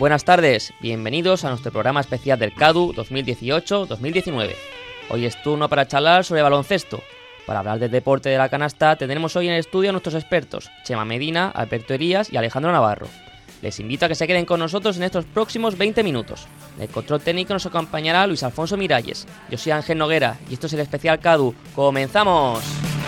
Buenas tardes, bienvenidos a nuestro programa especial del CADU 2018-2019. Hoy es turno para charlar sobre baloncesto. Para hablar del deporte de la canasta tendremos hoy en el estudio a nuestros expertos, Chema Medina, Alberto Elías y Alejandro Navarro. Les invito a que se queden con nosotros en estos próximos 20 minutos. En el control técnico nos acompañará Luis Alfonso Miralles. Yo soy Ángel Noguera y esto es el especial CADU. ¡Comenzamos!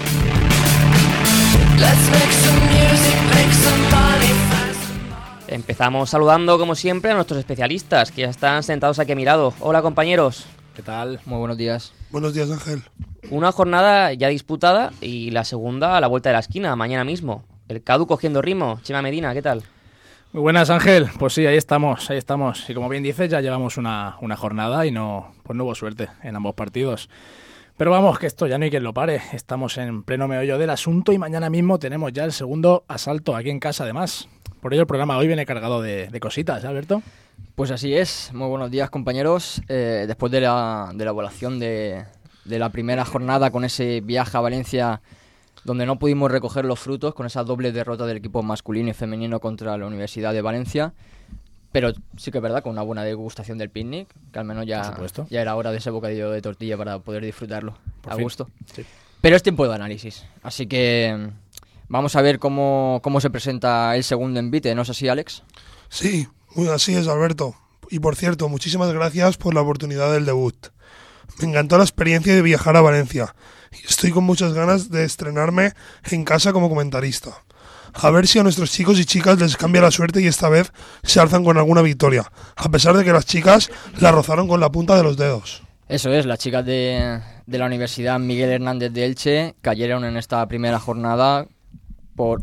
Empezamos saludando como siempre a nuestros especialistas que ya están sentados aquí a mi lado. Hola compañeros. ¿Qué tal? Muy buenos días. Buenos días, Ángel. Una jornada ya disputada y la segunda a la vuelta de la esquina, mañana mismo. El CADU cogiendo ritmo. Chema Medina, ¿qué tal? Muy buenas, Ángel. Pues sí, ahí estamos. Y como bien dices, ya llevamos una jornada y no hubo suerte en ambos partidos. Pero vamos, que esto ya no hay quien lo pare. Estamos en pleno meollo del asunto y mañana mismo tenemos ya el segundo asalto aquí en casa, además. Por ello el programa hoy viene cargado de cositas, ¿eh, Alberto? Pues así es. Muy buenos días, compañeros. Después de la evaluación de la primera jornada con ese viaje a Valencia donde no pudimos recoger los frutos con esa doble derrota del equipo masculino y femenino contra la Universidad de Valencia, pero sí que es verdad, con una buena degustación del picnic, que al menos ya era hora de ese bocadillo de tortilla para poder disfrutarlo a gusto. Sí. Pero es tiempo de análisis, así que vamos a ver cómo se presenta el segundo envite, ¿no es así, Alex? Sí, así es, Alberto. Y por cierto, muchísimas gracias por la oportunidad del debut. Me encantó la experiencia de viajar a Valencia y estoy con muchas ganas de estrenarme en casa como comentarista. A ver si a nuestros chicos y chicas les cambia la suerte y esta vez se alzan con alguna victoria, a pesar de que las chicas la rozaron con la punta de los dedos. Eso es, las chicas de la Universidad Miguel Hernández de Elche cayeron en esta primera jornada por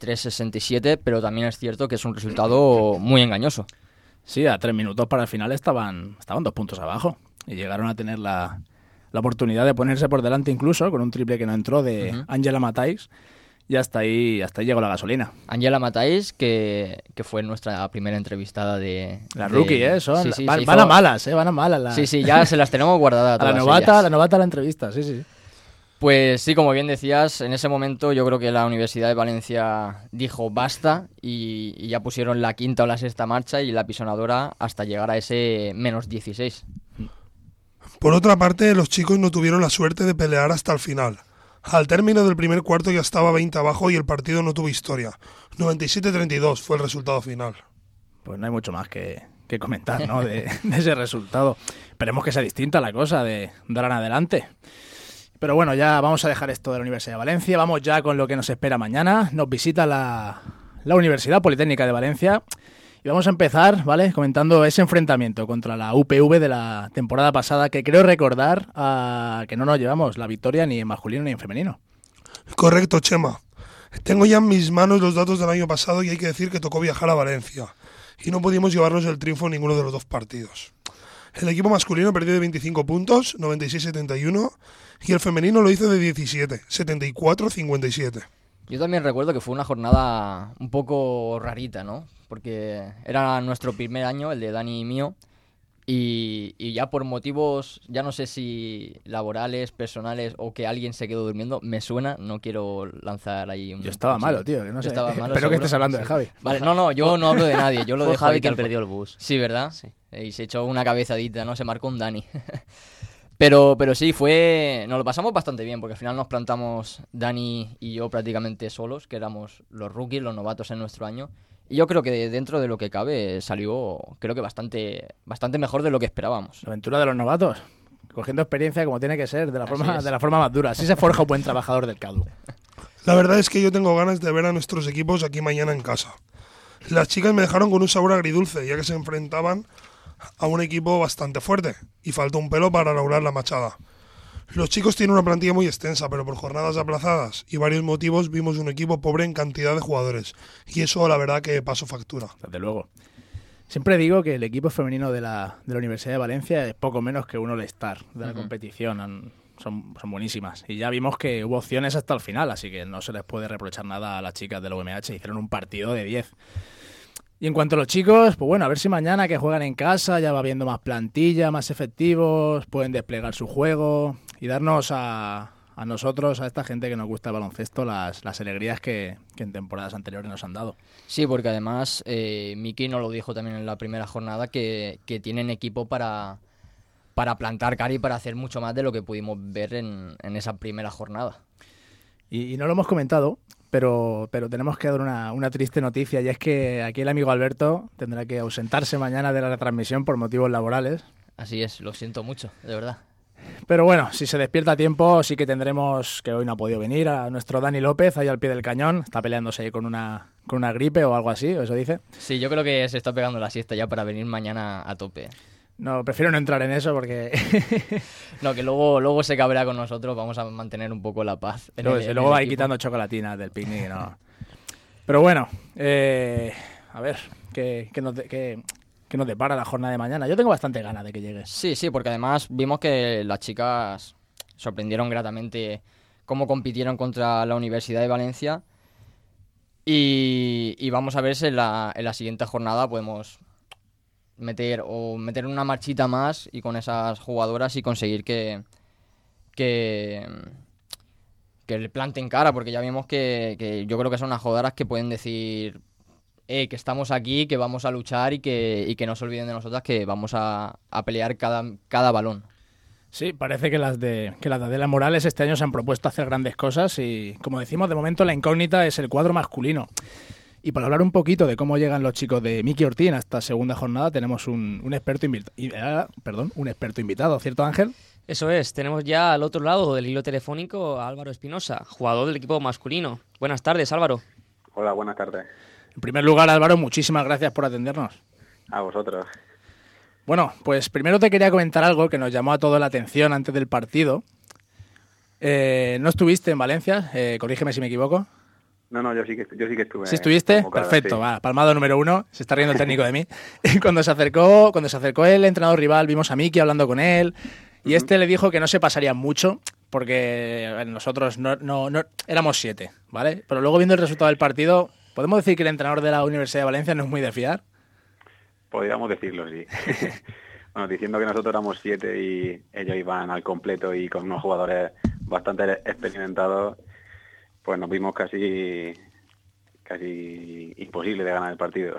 83-67, pero también es cierto que es un resultado muy engañoso. Sí, a 3 minutos para el final estaban 2 puntos abajo y llegaron a tener la oportunidad de ponerse por delante incluso con un triple que no entró de Ángela Matáis y hasta ahí llegó la gasolina. Ángela Matáis, que fue nuestra primera entrevistada de... La rookie, son sí, van a malas, van a malas. Sí, ya se las tenemos guardadas. A la novata la entrevista, sí. Pues sí, como bien decías, en ese momento yo creo que la Universidad de Valencia dijo basta y ya pusieron la quinta o la sexta marcha y la pisonadora hasta llegar a ese menos 16. Por otra parte, los chicos no tuvieron la suerte de pelear hasta el final. Al término del primer cuarto ya estaba 20 abajo y el partido no tuvo historia. 97-32 fue el resultado final. Pues no hay mucho más que comentar, ¿no? de ese resultado. Esperemos que sea distinta la cosa de ahora en adelante. Pero bueno, ya vamos a dejar esto de la Universidad de Valencia. Vamos ya con lo que nos espera mañana. Nos visita la Universidad Politécnica de Valencia. Y vamos a empezar, ¿vale?, comentando ese enfrentamiento contra la UPV de la temporada pasada, que creo recordar que no nos llevamos la victoria ni en masculino ni en femenino. Correcto, Chema. Tengo ya en mis manos los datos del año pasado y hay que decir que tocó viajar a Valencia. Y no pudimos llevarnos el triunfo en ninguno de los dos partidos. El equipo masculino perdió de 25 puntos, 96-71, y el femenino lo hizo de 17, 74-57. Yo también recuerdo que fue una jornada un poco rarita, ¿no? Porque era nuestro primer año, el de Dani y mío, y ya por motivos, ya no sé si laborales, personales o que alguien se quedó durmiendo, me suena, no quiero lanzar ahí un... Yo estaba malo, tío, que no sé. Estaba malo, espero que estés hablando de Javi. Vale, no, yo no hablo de nadie, yo lo Fue dejo Javi ahí quien tal perdió el bus. Sí, ¿verdad? Sí. Y se echó una cabezadita, ¿no? Se marcó un Dani. Pero sí, nos lo pasamos bastante bien, porque al final nos plantamos Dani y yo prácticamente solos, que éramos los rookies, los novatos en nuestro año. Y yo creo que dentro de lo que cabe salió, creo que bastante mejor de lo que esperábamos. La aventura de los novatos, cogiendo experiencia como tiene que ser, de la forma más dura. Así se forja un buen trabajador del CADU. La verdad es que yo tengo ganas de ver a nuestros equipos aquí mañana en casa. Las chicas me dejaron con un sabor agridulce, ya que se enfrentaban a un equipo bastante fuerte y faltó un pelo para lograr la machada. Los chicos tienen una plantilla muy extensa, pero por jornadas aplazadas y varios motivos vimos un equipo pobre en cantidad de jugadores, y eso la verdad que pasó factura. Desde luego. Siempre digo que el equipo femenino de la Universidad de Valencia es poco menos que un all-star de la competición. Son buenísimas. Y ya vimos que hubo opciones hasta el final, así que no se les puede reprochar nada a las chicas de la UMH. Hicieron un partido de 10. Y en cuanto a los chicos, pues bueno, a ver si mañana que juegan en casa ya va habiendo más plantilla, más efectivos, pueden desplegar su juego y darnos a a nosotros, a esta gente que nos gusta el baloncesto, las alegrías que en temporadas anteriores nos han dado. Sí, porque además Miki nos lo dijo también en la primera jornada, que tienen equipo para plantar cara y para hacer mucho más de lo que pudimos ver en esa primera jornada. Y no lo hemos comentado, pero tenemos que dar una triste noticia, y es que aquí el amigo Alberto tendrá que ausentarse mañana de la retransmisión por motivos laborales. Así es, lo siento mucho, de verdad. Pero bueno, si se despierta a tiempo, sí que tendremos, que hoy no ha podido venir, a nuestro Dani López ahí al pie del cañón. Está peleándose ahí con una gripe o algo así, ¿o eso dice? Sí, yo creo que se está pegando la siesta ya para venir mañana a tope. No, prefiero no entrar en eso porque... No, que luego se cabrea con nosotros, vamos a mantener un poco la paz. Luego va a ir quitando chocolatinas del picnic, ¿no? Pero bueno, a ver, ¿qué nos depara la jornada de mañana? Yo tengo bastante ganas de que llegue. Sí, porque además vimos que las chicas sorprendieron gratamente cómo compitieron contra la Universidad de Valencia y vamos a ver si en la siguiente jornada podemos meter una marchita más y con esas jugadoras y conseguir que le planten cara, porque ya vimos que yo creo que son unas jugadoras que pueden decir que estamos aquí, que vamos a luchar y que no se olviden de nosotras, que vamos a pelear cada balón. Sí, parece que las de Adela Morales este año se han propuesto hacer grandes cosas y, como decimos, de momento la incógnita es el cuadro masculino. Y para hablar un poquito de cómo llegan los chicos de Miki Ortiz en esta segunda jornada, tenemos un experto invitado, ¿cierto, Ángel? Eso es, tenemos ya al otro lado del hilo telefónico a Álvaro Espinosa, jugador del equipo masculino. Buenas tardes, Álvaro. Hola, buenas tardes. En primer lugar, Álvaro, muchísimas gracias por atendernos. A vosotros. Bueno, pues primero te quería comentar algo que nos llamó a toda la atención antes del partido. ¿No estuviste en Valencia? Corrígeme si me equivoco. No, yo sí que estuve. ¿Sí estuviste? Perfecto, sí. Va, palmado número 1. Se está riendo el técnico de mí. Y cuando se acercó el entrenador rival, vimos a Miki hablando con él y este le dijo que no se pasaría mucho porque nosotros no éramos 7, ¿vale? Pero luego viendo el resultado del partido, ¿podemos decir que el entrenador de la Universidad de Valencia no es muy de fiar? Podríamos decirlo, sí. Bueno, diciendo que nosotros éramos 7 y ellos iban al completo y con unos jugadores bastante experimentados, pues nos vimos casi imposible de ganar el partido.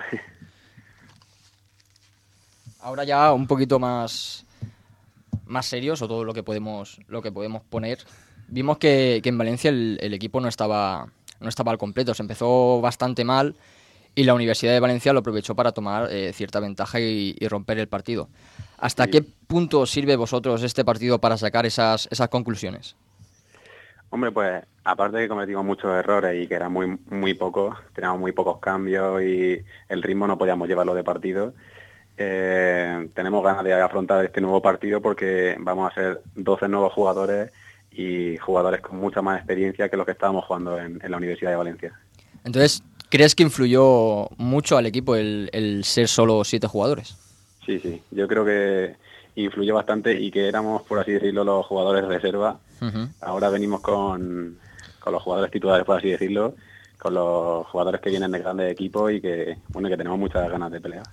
Ahora ya un poquito más serios, o todo lo que podemos poner. Vimos que en Valencia el equipo no estaba al completo, se empezó bastante mal y la Universidad de Valencia lo aprovechó para tomar cierta ventaja y romper el partido. ¿Hasta qué punto sirve vosotros este partido para sacar esas conclusiones? Hombre, pues aparte de que cometimos muchos errores y que eran muy pocos, teníamos muy pocos cambios y el ritmo no podíamos llevarlo de partido, tenemos ganas de afrontar este nuevo partido porque vamos a ser 12 nuevos jugadores y jugadores con mucha más experiencia que los que estábamos jugando en la Universidad de Valencia. Entonces, ¿crees que influyó mucho al equipo el ser solo 7 jugadores? Sí, yo creo que influyó bastante y que éramos, por así decirlo, los jugadores de reserva. Uh-huh. Ahora venimos con los jugadores titulares, por así decirlo, con los jugadores que vienen de grandes equipos y que tenemos muchas ganas de pelear.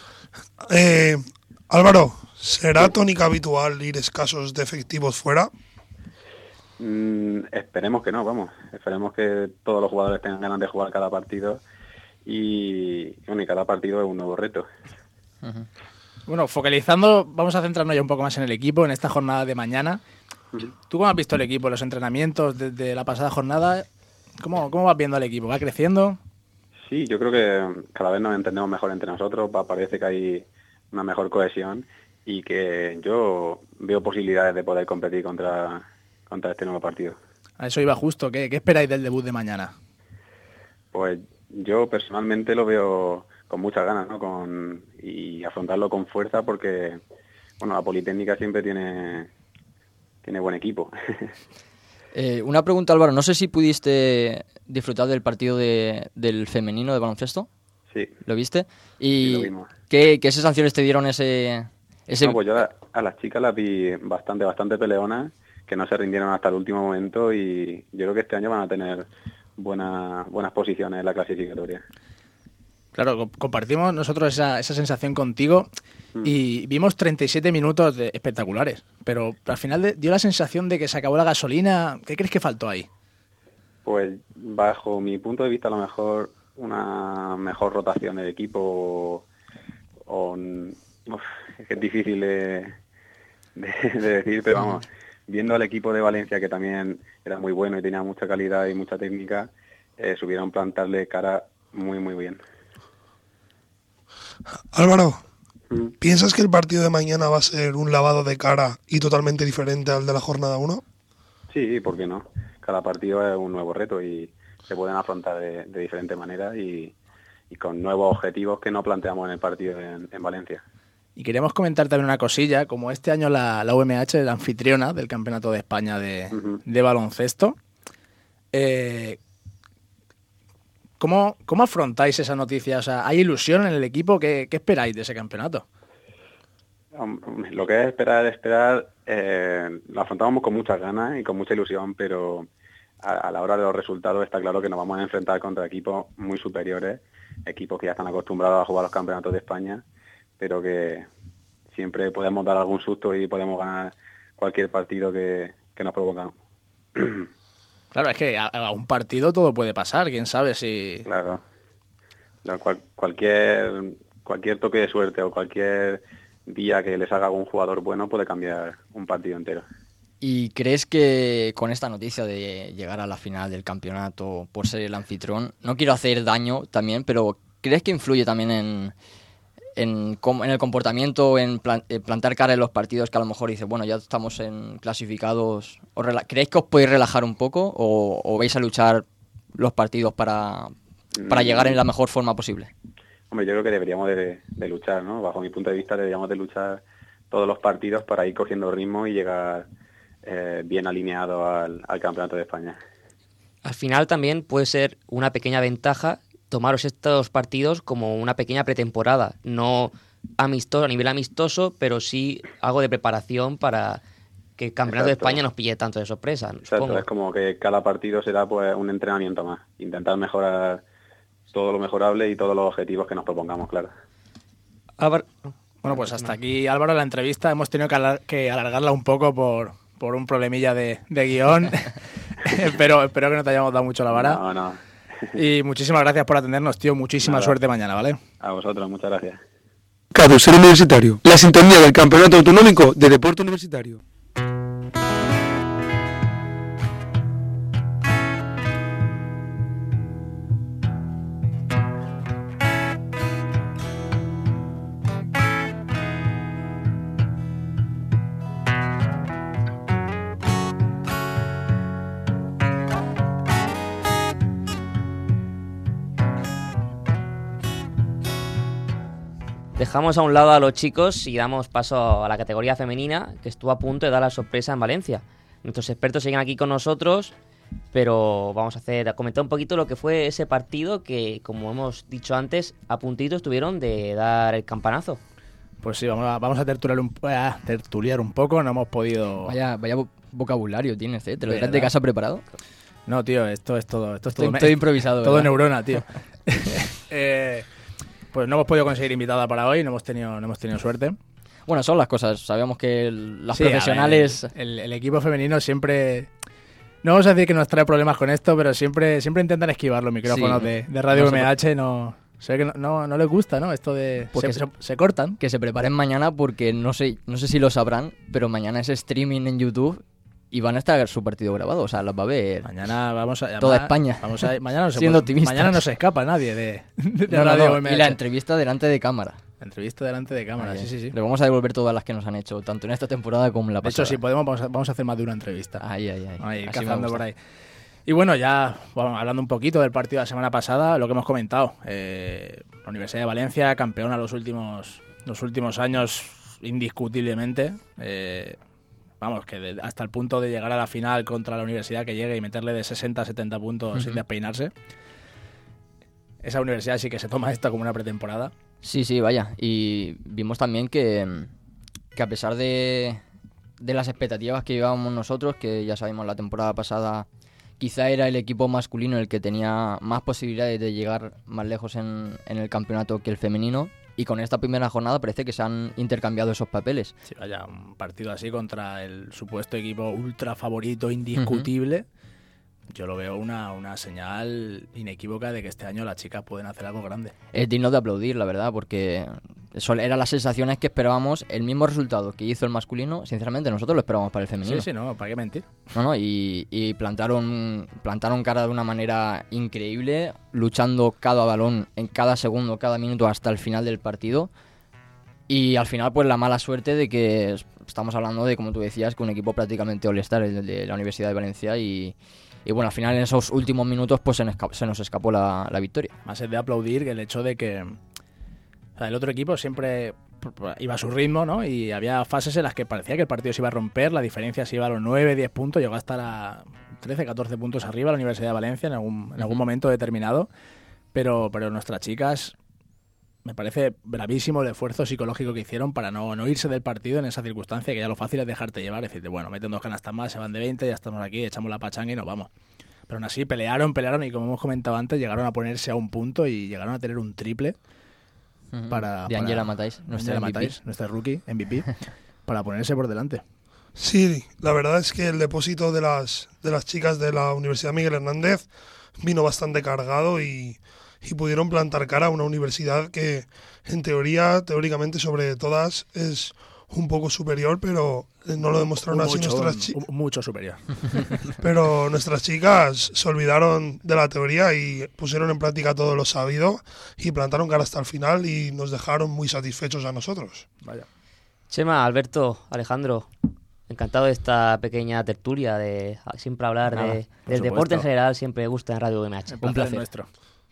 Álvaro, ¿será tónica habitual ir escasos de efectivos fuera? Esperemos que no, vamos. Esperemos que todos los jugadores tengan ganas de jugar cada partido y cada partido es un nuevo reto. Uh-huh. Bueno, focalizando, vamos a centrarnos ya un poco más en el equipo en esta jornada de mañana. ¿Tú cómo has visto el equipo, los entrenamientos desde la pasada jornada? ¿Cómo vas viendo al equipo? ¿Va creciendo? Sí, yo creo que cada vez nos entendemos mejor entre nosotros. Parece que hay una mejor cohesión y que yo veo posibilidades de poder competir contra este nuevo partido. A eso iba justo. ¿Qué esperáis del debut de mañana? Pues yo personalmente lo veo con muchas ganas, ¿no? Y afrontarlo con fuerza porque, la Politécnica siempre tiene buen equipo. Una pregunta, Álvaro. No sé si pudiste disfrutar del partido del femenino de baloncesto. Sí. ¿Lo viste? ¿Y sí, lo vimos. ¿Qué sensaciones te dieron ese...? No, pues yo a las chicas las vi bastante peleonas, que no se rindieron hasta el último momento y yo creo que este año van a tener buenas posiciones en la clasificatoria. Claro, compartimos nosotros esa sensación contigo y vimos 37 minutos espectaculares, pero al final dio la sensación de que se acabó la gasolina. ¿Qué crees que faltó ahí? Pues bajo mi punto de vista, a lo mejor una mejor rotación del equipo es que es difícil de decir, pero vamos, viendo al equipo de Valencia, que también era muy bueno y tenía mucha calidad y mucha técnica, supieron plantarle cara muy, muy bien. Álvaro, ¿piensas que el partido de mañana va a ser un lavado de cara y totalmente diferente al de la jornada 1? Sí, ¿por qué no? Cada partido es un nuevo reto y se pueden afrontar de diferente manera y con nuevos objetivos que no planteamos en el partido en Valencia. Y queremos comentar también una cosilla, como este año la UMH es la anfitriona del Campeonato de España de baloncesto. ¿Cómo afrontáis esa noticia? O sea, ¿hay ilusión en el equipo? ¿Qué esperáis de ese campeonato? Lo que es esperar, lo afrontamos con muchas ganas y con mucha ilusión, pero a la hora de los resultados está claro que nos vamos a enfrentar contra equipos muy superiores, equipos que ya están acostumbrados a jugar los campeonatos de España, pero que siempre podemos dar algún susto y podemos ganar cualquier partido que nos propongan. Claro, es que a un partido todo puede pasar, quién sabe si... Claro. Cualquier toque de suerte o cualquier día que les haga algún jugador bueno puede cambiar un partido entero. ¿Y crees que con esta noticia de llegar a la final del campeonato por ser el anfitrión, no quiero hacer daño también, pero crees que influye también en el comportamiento, en plantar cara en los partidos, que a lo mejor dice, bueno, ya estamos clasificados? ¿Creéis que os podéis relajar un poco o vais a luchar los partidos para llegar en la mejor forma posible? Hombre, yo creo que deberíamos de luchar, ¿no? Bajo mi punto de vista deberíamos de luchar todos los partidos para ir cogiendo ritmo y llegar bien alineado al Campeonato de España. Al final también puede ser una pequeña ventaja tomaros estos partidos como una pequeña pretemporada, no amistoso, a nivel amistoso, pero sí algo de preparación para que el Campeonato de España nos pille tanto de sorpresa. Exacto, supongo. Es como que cada partido será pues un entrenamiento más, intentar mejorar todo lo mejorable y todos los objetivos que nos propongamos, claro. Álvaro. Bueno, pues hasta aquí, Álvaro, la entrevista. Hemos tenido que alargarla un poco por un problemilla de guión, pero espero que no te hayamos dado mucho la vara. No. Y muchísimas gracias por atendernos, tío. Muchísima suerte mañana, ¿vale? A vosotros, muchas gracias. CADU Ser Universitario, la sintonía del Campeonato Autonómico de Deporte Universitario. Dejamos a un lado a los chicos y damos paso a la categoría femenina, que estuvo a punto de dar la sorpresa en Valencia. Nuestros expertos siguen aquí con nosotros, pero vamos a comentar un poquito lo que fue ese partido que, como hemos dicho antes, a puntito estuvieron de dar el campanazo. Pues sí, vamos a tertuliar un poco, no hemos podido... Vaya vocabulario tienes, ¿eh? ¿Te lo traes de casa preparado? No, tío, esto es todo... Estoy improvisado. Todo neurona, tío. Pues no hemos podido conseguir invitada para hoy, no hemos tenido suerte. Bueno, son las cosas. Sabemos que las profesionales... El equipo femenino siempre... No vamos a decir que nos trae problemas con esto, pero siempre intentan esquivar los micrófonos de Radio MH. No sé que no les gusta, ¿no? Esto de... Se cortan. Que se preparen mañana porque no sé si lo sabrán, pero mañana es streaming en YouTube y van a estar su partido grabado. O sea, los va a ver mañana toda España. Mañana siendo optimistas. Mañana no se escapa nadie de Radio MH. Y la entrevista delante de cámara. Sí. Le vamos a devolver todas las que nos han hecho, tanto en esta temporada como en la pasada. De hecho, si podemos, vamos a hacer más de una entrevista. Ahí cazando por ahí. Y bueno, ya hablando un poquito del partido de la semana pasada, lo que hemos comentado. La Universidad de Valencia, campeona los últimos años, indiscutiblemente. Vamos, que hasta el punto de llegar a la final contra la Universidad, que llegue y meterle de 60 a 70 puntos sin despeinarse. Esa universidad sí que se toma esto como una pretemporada. Sí, vaya. Y vimos también que a pesar de las expectativas que llevábamos nosotros, que ya sabemos la temporada pasada quizá era el equipo masculino el que tenía más posibilidades de llegar más lejos en el campeonato que el femenino. Y con esta primera jornada parece que se han intercambiado esos papeles. Sí, vaya, un partido así contra el supuesto equipo ultra favorito indiscutible. Yo lo veo una señal inequívoca de que este año las chicas pueden hacer algo grande. Es digno de aplaudir, la verdad, porque eso eran las sensaciones que esperábamos. El mismo resultado que hizo el masculino, sinceramente, nosotros lo esperábamos para el femenino. Sí, no, ¿para qué mentir? Y plantaron cara de una manera increíble, luchando cada balón en cada segundo, cada minuto hasta el final del partido. Y al final, pues la mala suerte de que estamos hablando de, como tú decías, que un equipo prácticamente all-star, el de la Universidad de Valencia, y bueno, al final en esos últimos minutos pues se nos escapó la victoria. Más es de aplaudir que el hecho de que el otro equipo siempre iba a su ritmo, ¿no? Y había fases en las que parecía que el partido se iba a romper, la diferencia se iba a los 9, 10 puntos, llegó hasta a 13, 14 puntos arriba la Universidad de Valencia en algún momento determinado, pero nuestras chicas, me parece bravísimo el esfuerzo psicológico que hicieron para no irse del partido en esa circunstancia, que ya lo fácil es dejarte llevar, decirte, bueno, meten 2 canastas más, se van de 20, ya estamos aquí, echamos la pachanga y nos vamos. Pero aún así pelearon y como hemos comentado antes, llegaron a ponerse a un punto y llegaron a tener un triple de Angela Matais, nuestra rookie, MVP, para ponerse por delante. Sí, la verdad es que el depósito de las chicas de la Universidad Miguel Hernández vino bastante cargado y pudieron plantar cara a una universidad que teóricamente sobre todas es un poco superior, pero no lo demostraron así nuestras chicas. Mucho superior. Pero nuestras chicas se olvidaron de la teoría y pusieron en práctica todo lo sabido y plantaron cara hasta el final y nos dejaron muy satisfechos a nosotros. Vaya. Chema, Alberto, Alejandro, encantado de esta pequeña tertulia, de siempre hablar del deporte en general, siempre gusta en Radio UMH. Un placer nuestro.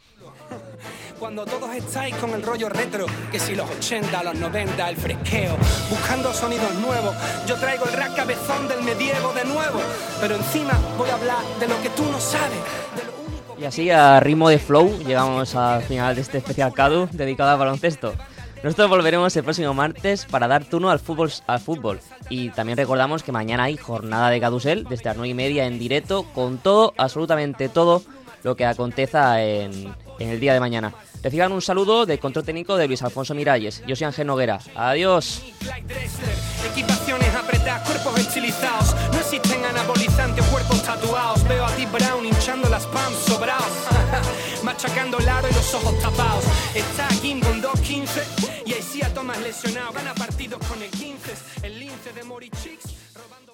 Cuando todos estáis con el rollo retro, que si los 80, los 90, el fresqueo, buscando sonidos nuevos, yo traigo el rap cabezón del medievo de nuevo, pero encima voy a hablar de lo que tú no sabes, de lo único que... Y así, a ritmo de flow, llegamos al final de este especial CADU dedicado al baloncesto. Nosotros volveremos el próximo martes para dar turno al fútbol. Y también recordamos que mañana hay jornada de Cadusel desde las 9:30 en directo, con todo, absolutamente todo lo que aconteza en el día de mañana. Reciban un saludo del control técnico de Luis Alfonso Miralles. Yo soy Ángel Noguera. Adiós. Equipaciones apretadas, cuerpos estilizados. No existen anabolizantes, cuerpos tatuados. Veo a ti Brown hinchando las pams sobrados. Machacando el aro y los ojos tapados. Está Kim con 2.15 y ahí sí a Tomás lesionado. Gana partidos con el 15. El lince de Morichix robando...